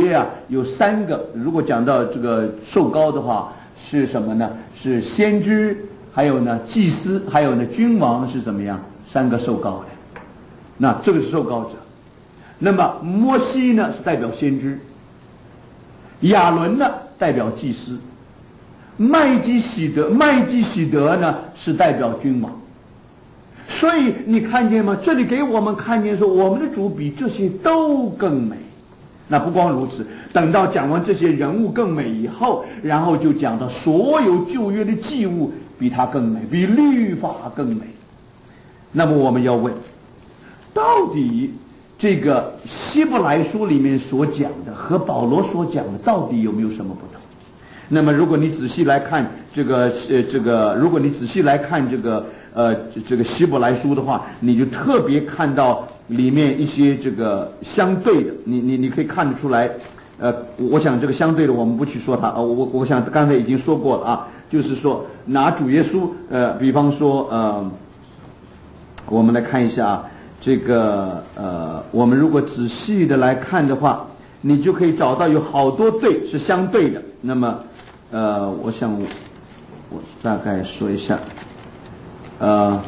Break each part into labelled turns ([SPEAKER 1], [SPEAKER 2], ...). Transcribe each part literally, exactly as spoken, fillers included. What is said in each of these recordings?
[SPEAKER 1] 约啊有三个，如果讲到这个受膏的话是什么呢？是先知，还有呢祭司，还有呢君王是怎么样？三个受膏的。那这个是受膏者。那么摩西呢是代表先知，亚伦呢代表祭司，麦基洗德麦基洗德呢是代表君王。所以你看见吗？这里给我们看见说，我们的主比这些都更美。那不光如此，等到讲完这些人物更美以后，然后就讲到所有旧约的祭物比他更美，比律法更美。那么我们要问，到底这个希伯来书里面所讲的和保罗所讲的到底有没有什么不同？那么如果你仔细来看这个呃这个，如果你仔细来看这个呃这个希伯来书的话，你就特别看到里面一些这个相对的，你你你可以看得出来。呃，我想这个相对的我们不去说它，呃，我我想刚才已经说过了啊，就是说拿主耶稣，呃，比方说呃，我们来看一下啊，这个呃，我们如果仔细的来看的话，你就可以找到有好多对是相对的。那么呃，我想我我大概说一下，呃。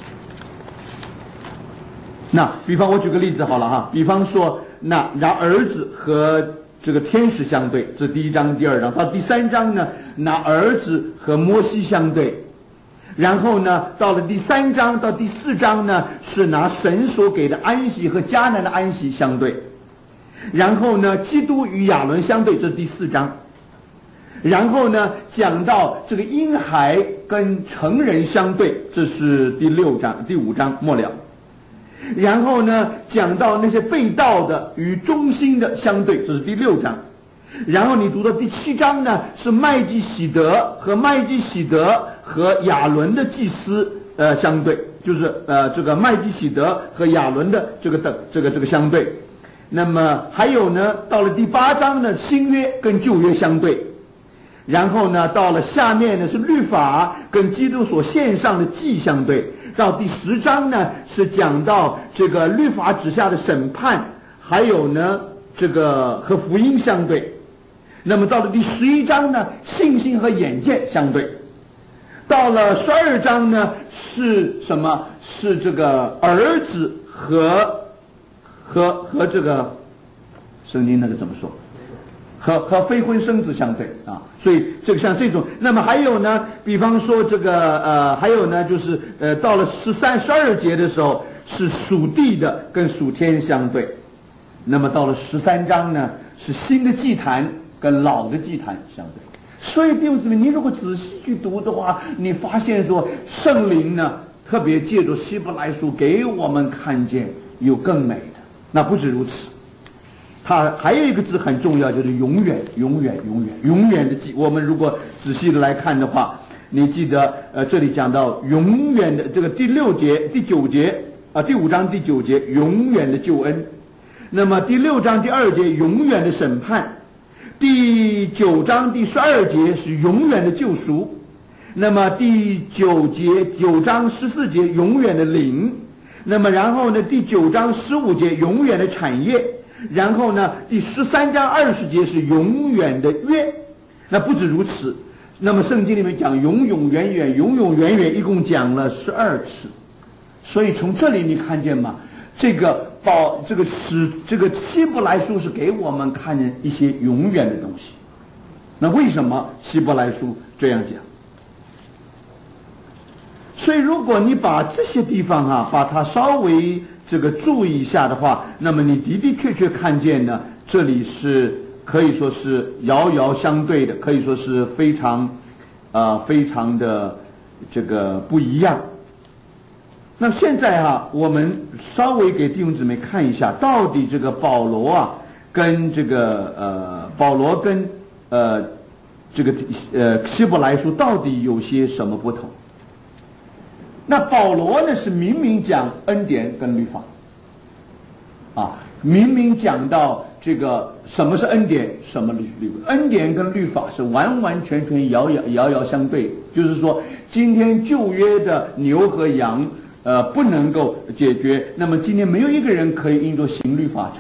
[SPEAKER 1] 那比方我举个例子好了哈，比方说那拿儿子和这个天使相对，这第一章第二章，到第三章呢拿儿子和摩西相对，然后呢到了第三章到第四章呢是拿神所给的安息和迦南的安息相对，然后呢基督与亚伦相对，这是第四章，然后呢讲到这个婴孩跟成人相对，这是第六章第五章末了。然后呢讲到那些被盗的与忠心的相对，这是第六章。然后你读到第七章呢是麦基洗德和麦基洗德和亚伦的祭司呃相对，就是呃这个麦基洗德和亚伦的这个的这个这个相对。那么还有呢到了第八章呢新约跟旧约相对，然后呢到了下面呢是律法跟基督所献上的祭相对，到第十章呢是讲到这个律法之下的审判，还有呢这个和福音相对。那么到了第十一章呢信心和眼见相对，到了十二章呢是什么？是这个儿子和和和这个圣经那个怎么说？和和非婚生子相对啊，所以这个像这种，那么还有呢，比方说这个呃，还有呢，就是呃，到了十三、十二节的时候是属地的跟属天相对，那么到了十三章呢是新的祭坛跟老的祭坛相对。所以弟兄姊妹，你如果仔细去读的话，你发现说圣灵呢特别借着希伯来书给我们看见有更美的。那不止如此。它还有一个字很重要，就是永远永远永远永远的记。我们如果仔细的来看的话，你记得呃这里讲到永远的这个第六节第九节啊、呃、第五章第九节永远的救恩，那么第六章第二节永远的审判，第九章第十二节是永远的救赎，那么第九节九章十四节永远的灵，那么然后呢第九章十五节永远的产业，然后呢第十三章二十节是永远的约。那不止如此，那么圣经里面讲永永远远永永远远一共讲了十二次。所以从这里你看见吗？这个保这个使这个希伯来书是给我们看见一些永远的东西。那为什么希伯来书这样讲？所以如果你把这些地方啊把它稍微这个注意一下的话，那么你的的确确看见呢，这里是可以说是遥遥相对的，可以说是非常呃非常的这个不一样。那现在啊我们稍微给弟兄姊妹看一下，到底这个保罗啊跟这个呃保罗跟呃这个呃希伯来书到底有些什么不同。那保罗呢是明明讲恩典跟律法啊，明明讲到这个什么是恩典，什么律法，恩典跟律法是完完全全遥遥遥遥相对。就是说今天旧约的牛和羊呃不能够解决，那么今天没有一个人可以因着行律法成义，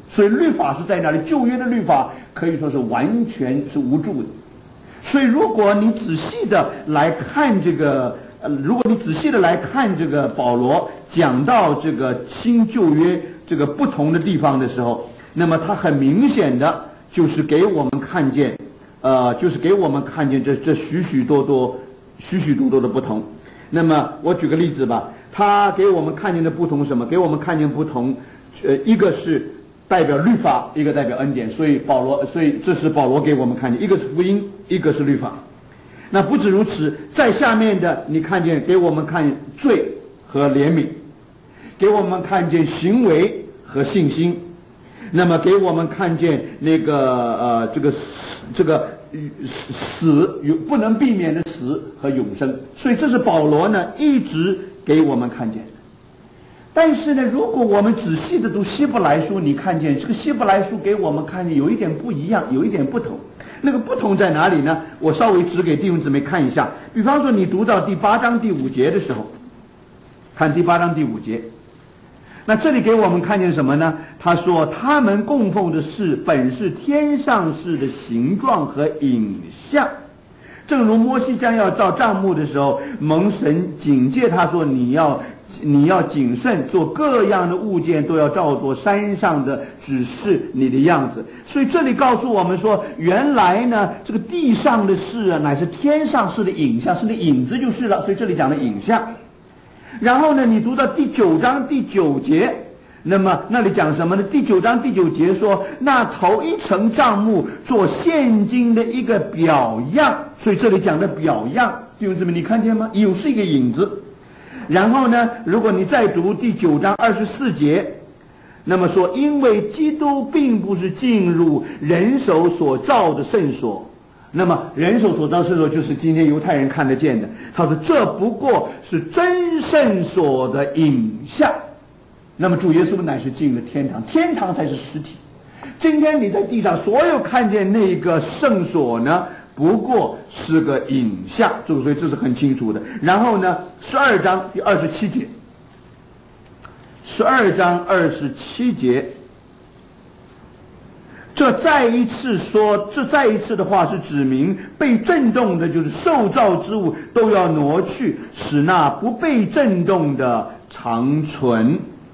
[SPEAKER 1] 所以律法是在那里，旧约的律法可以说是完全是无助的。所以如果你仔细的来看这个，呃，如果你仔细的来看这个保罗讲到这个新旧约这个不同的地方的时候，那么他很明显的就是给我们看见，呃，就是给我们看见这这许许多多、许许多多的不同。那么我举个例子吧，他给我们看见的不同是什么？给我们看见不同，呃，一个是代表律法，一个代表恩典。所以保罗，所以这是保罗给我们看见，一个是福音，一个是律法。那不止如此，在下面的你看见给我们看见罪和怜悯，给我们看见行为和信心，那么给我们看见那个呃这个这个死有不能避免的死和永生。所以这是保罗呢一直给我们看见的。但是呢，如果我们仔细的读希伯来书，你看见这个希伯来书给我们看见有一点不一样，有一点不同。那个不同在哪里呢？我稍微指给弟兄姊妹看一下。比方说你读到第八章第五节的时候，看第八章第五节，那这里给我们看见什么呢？他说他们供奉的是本是天上事的形状和影像，正如摩西将要造帐幕的时候，蒙神警戒他说，你要你要谨慎，做各样的物件都要照着山上的指示你的样子。所以这里告诉我们说，原来呢这个地上的事啊，乃是天上事的影像，是那影子就是了。所以这里讲的影像。然后呢，你读到第九章第九节，那么那里讲什么呢？第九章第九节说，那头一层帐幕做现今的一个表样。所以这里讲的表样，弟兄姊妹你看见吗？又是一个影子。然后呢，如果你再读第九章二十四节，那么说，因为基督并不是进入人手所造的圣所，那么人手所造圣所就是今天犹太人看得见的。他说这不过是真圣所的影像。那么主耶稣乃是进了天堂，天堂才是实体。今天你在地上所有看见那个圣所呢，不过是个影像，所以这是很清楚的。然后呢，十二章第二十七节，十二章二十七节，这再一次说，这再一次的话是指明被震动的，就是受造之物都要挪去，使那不被震动的长存。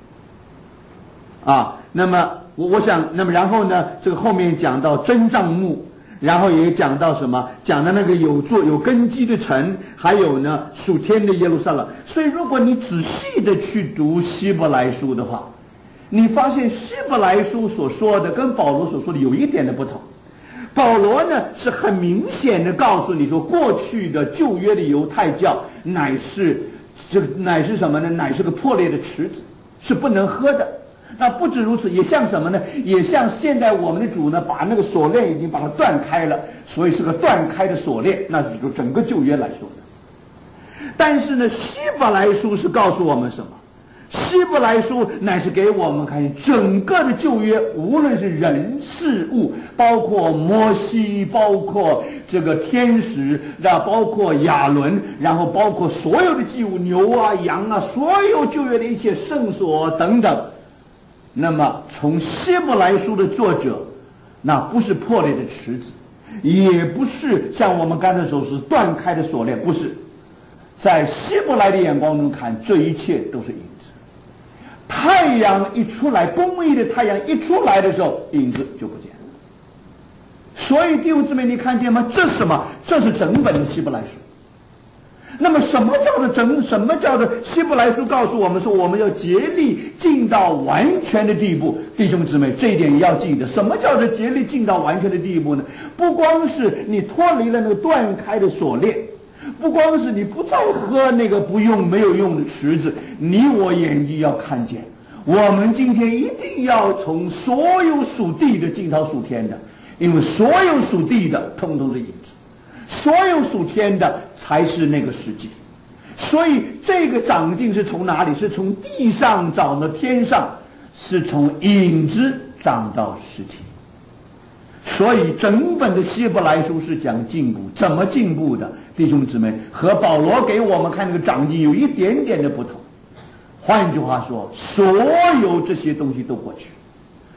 [SPEAKER 1] 啊，那么我我想，那么然后呢，这个后面讲到真帐幕。然后也讲到什么？讲到那个有座有根基的城，还有呢属天的耶路撒冷。所以，如果你仔细的去读希伯来书的话，你发现希伯来书所说的跟保罗所说的有一点的不同。保罗呢是很明显的告诉你说，过去的旧约的犹太教乃是这个乃是什么呢？乃是个破裂的池子，是不能喝的。那不止如此，也像什么呢？也像现在我们的主呢，把那个锁链已经把它断开了，所以是个断开的锁链，那是就整个旧约来说的。但是呢，希伯来书是告诉我们什么？希伯来书乃是给我们看见整个的旧约，无论是人事物，包括摩西，包括这个天使，那包括亚伦，然后包括所有的祭物，牛啊、羊啊，所有旧约的一切圣所等等。那么从希伯来书的作者，那不是破裂的池子，也不是像我们刚才所说是断开的锁链，不是。在希伯来的眼光中看，这一切都是影子。太阳一出来，公义的太阳一出来的时候，影子就不见了。所以弟兄姊妹，你看见吗？这是什么？这是整本的希伯来书。那么什么叫做整？什么叫做希伯来书告诉我们说，我们要竭力进到完全的地步。弟兄姊妹，这一点也要记得。什么叫做竭力进到完全的地步呢？不光是你脱离了那个断开的锁链，不光是你不再喝那个不用没有用的池子，你我眼睛要看见，我们今天一定要从所有属地的进到属天的，因为所有属地的通通是影子。所有属天的才是那个实际。所以这个长进是从哪里？是从地上长到天上，是从影子长到实体。所以整本的希伯来书是讲进步，怎么进步的？弟兄姊妹，和保罗给我们看那个长进有一点点的不同。换句话说，所有这些东西都过去，所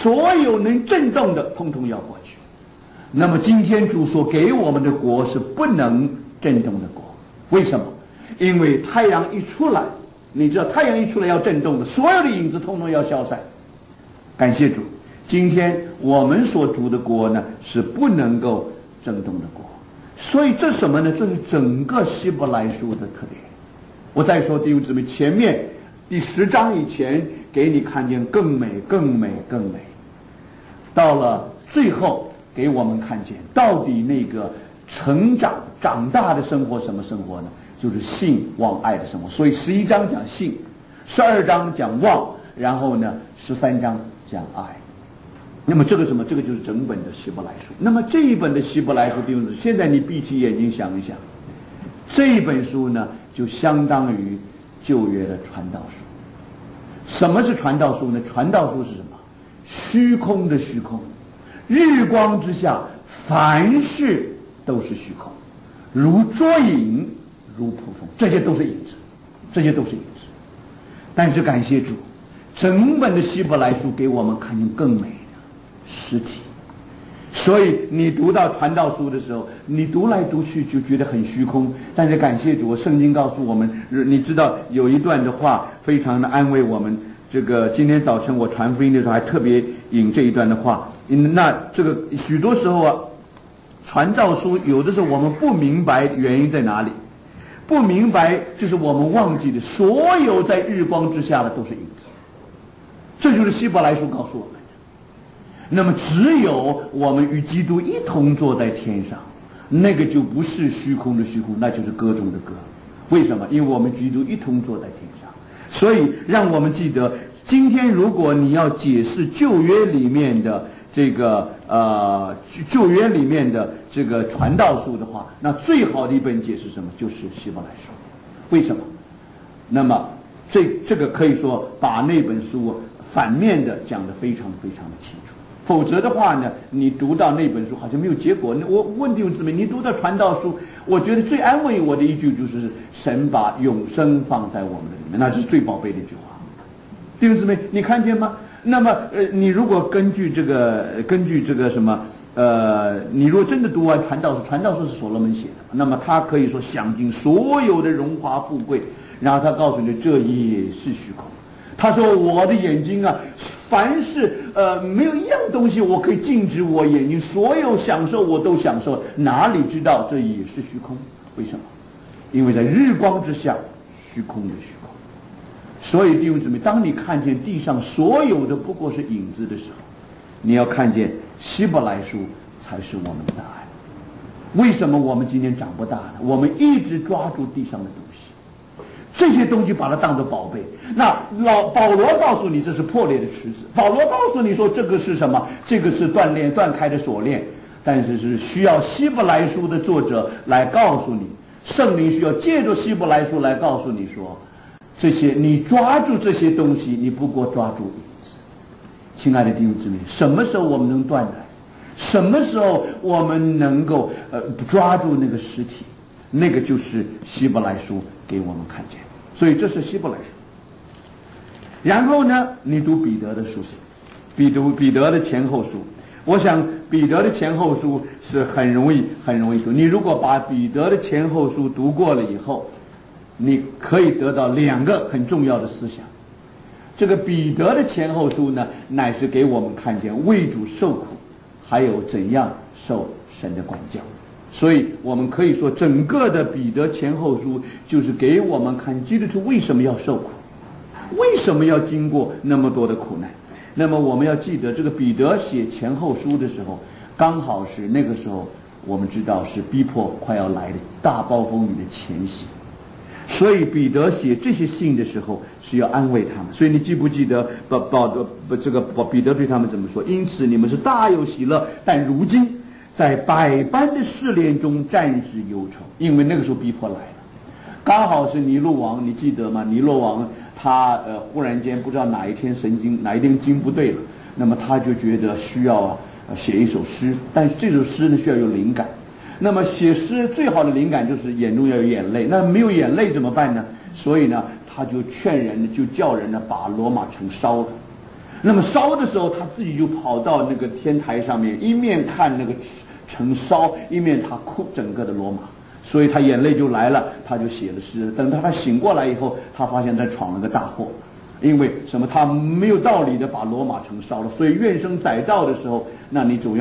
[SPEAKER 1] 所有能震动的通通要过去。那么今天主所给我们的国是不能震动的国，为什么？因为太阳一出来，你知道太阳一出来要震动的，所有的影子通通要消散。感谢主，今天我们所主的国呢是不能够震动的国。所以这什么呢？这是整个希伯来书的特点。我再说弟兄姊妹，前面第十章以前给你看见更美更美更美，到了最后给我们看见到底那个成长长大的生活什么生活呢？就是信望爱的生活。所以十一章讲信，十二章讲望，然后呢十三章讲爱。那么这个什么？这个就是整本的希伯来书。那么这一本的希伯来书弟兄姊妹，现在你闭起眼睛想一想，这一本书呢就相当于旧约的传道书。什么是传道书呢？传道书是什么？虚空的虚空，日光之下凡事都是虚空，如捉影，如捕风，这些都是影子，这些都是影子。但是感谢主，整本的希伯来书给我们看见更美的实体。所以你读到传道书的时候，你读来读去就觉得很虚空，但是感谢主，圣经告诉我们，你知道有一段的话非常的安慰我们。这个今天早晨我传福音的时候还特别引这一段的话。那这个许多时候啊，传道书有的时候我们不明白原因在哪里，不明白就是我们忘记的，所有在日光之下的都是影子。这就是希伯来书告诉我们的。那么只有我们与基督一同坐在天上，那个就不是虚空的虚空，那就是歌中的歌。为什么？因为我们基督一同坐在天上。所以让我们记得，今天如果你要解释旧约里面的这个呃旧约里面的这个传道书的话，那最好的一本解释什么？就是希伯来书。为什么？那么这这个可以说把那本书反面的讲得非常非常的清楚。否则的话呢，你读到那本书好像没有结果。我问弟兄姊妹，你读到传道书，我觉得最安慰我的一句就是神把永生放在我们的里面，那是最宝贝的一句话。弟兄姊妹，你看见吗？那么呃，你如果根据这个根据这个什么呃，你如果真的读完传道书，传道书是所罗门写的，那么他可以说享尽所有的荣华富贵，然后他告诉你这也是虚空。他说我的眼睛啊，凡是呃没有一样东西我可以禁止我眼睛，所有享受我都享受，哪里知道这也是虚空？为什么？因为在日光之下，虚空的虚空。所以弟兄姊妹，当你看见地上所有的不过是影子的时候，你要看见希伯来书才是我们的答案。为什么我们今天长不大呢？我们一直抓住地上的东西，这些东西把它当作宝贝。那老保罗告诉你这是破裂的池子，保罗告诉你说这个是什么？这个是断链断开的锁链。但是是需要希伯来书的作者来告诉你，圣灵需要借着希伯来书来告诉你说，这些你抓住这些东西，你不过抓住影子。亲爱的弟兄姊妹，什么时候我们能断开？什么时候我们能够呃抓住那个实体？那个就是希伯来书给我们看见。所以这是希伯来书。然后呢，你读彼得的书信，彼得彼得的前后书。我想彼得的前后书是很容易很容易读。你如果把彼得的前后书读过了以后，你可以得到两个很重要的思想。这个彼得的前后书呢，乃是给我们看见为主受苦，还有怎样受神的管教。所以我们可以说，整个的彼得前后书就是给我们看基督徒为什么要受苦，为什么要经过那么多的苦难。那么我们要记得，这个彼得写前后书的时候，刚好是那个时候，我们知道是逼迫快要来的大暴风雨的前夕。所以彼得写这些信的时候是要安慰他们。所以你记不记得保保不这个保彼得对他们怎么说？因此你们是大有喜乐，但如今在百般的试炼中暂时忧愁，因为那个时候逼迫来了。刚好是尼禄王，你记得吗？尼禄王他呃忽然间不知道哪一天神经哪一天经不对了，那么他就觉得需要啊写一首诗，但是这首诗呢需要有灵感。那么写诗最好的灵感就是眼中要有眼泪，那没有眼泪怎么办呢？所以呢他就劝人就叫人呢把罗马城烧了。 那么烧的时候，他自己就跑到那个天台上面，一面看那个城烧，一面他哭整个的罗马，所以他眼泪就来了，他就写了诗。等到他醒过来以后，他发现他闯了个大祸，因为什么？他没有道理的把罗马城烧了，所以怨声载道的时候，那你总要